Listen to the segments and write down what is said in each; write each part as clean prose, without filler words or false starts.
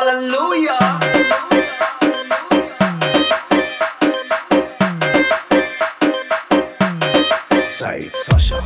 Hallelujah. Said Sasha.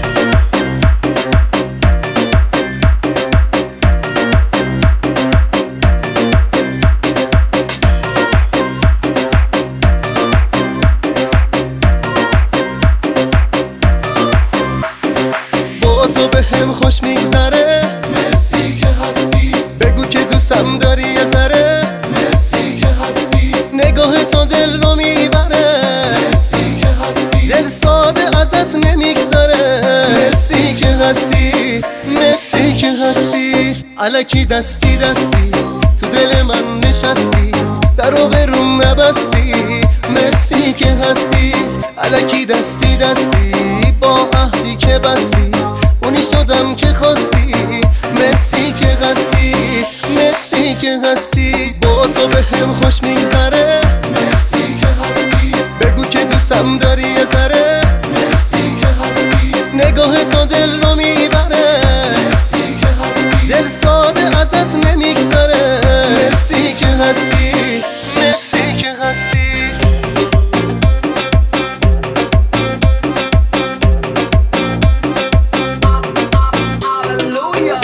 با تو به هم خوش میگذره، مرسی که هستی، بگو که دوستم داری یه ذره، مرسی که هستی، نگاه تو دل رو میبره، مرسی که هستی، دل ساده ازت نمیگذره. مرسی که هستی، مرسی که هستی، الکی دستی دستی تو دل من نشستی، درو به روم نبستی. مرسی که هستی، الکی دستی دستی با عهدی که بستی، اونی شدم که خواستی. مرسی که هستی، مرسی که هستی، با تو به هم خوش میگذره، مرسی که هستی، بگو که دوستم داری یه ذره، مرسی که هستی، نگاه تو دل رو میبره، مرسی که هستی، دل ساده ازت نمیگذره. مرسی که هستی، مرسی که هستی. Hallelujah.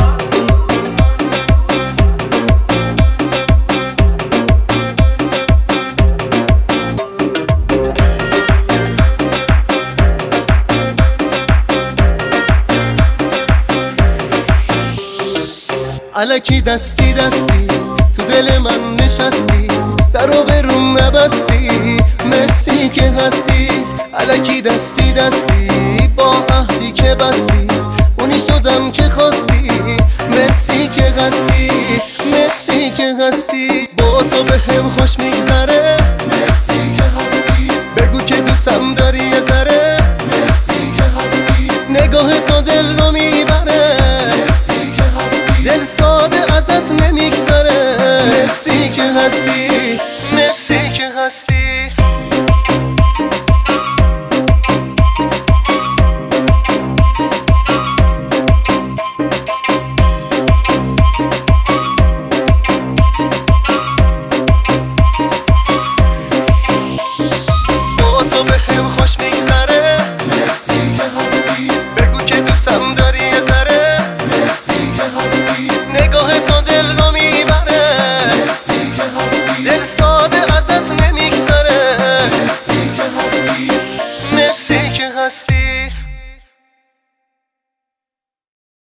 الکی دستی دستی تو دل من نشستی، درو به روم نبستی. مرسی که هستی، الکی دستی دستی با عهدی که بستی، اونی شدم که خواستی. مرسی که هستی، مرسی که هستی، با تو به هم خوش میگذره، مرسی که هستی، بگو که دوستم داری یه ذره، مرسی که هستی، نگاه تو دل رو میبره، مرسی که هستی، دل ساده ازت نمیگذره. مرسی که هستی، مرسی که هستی.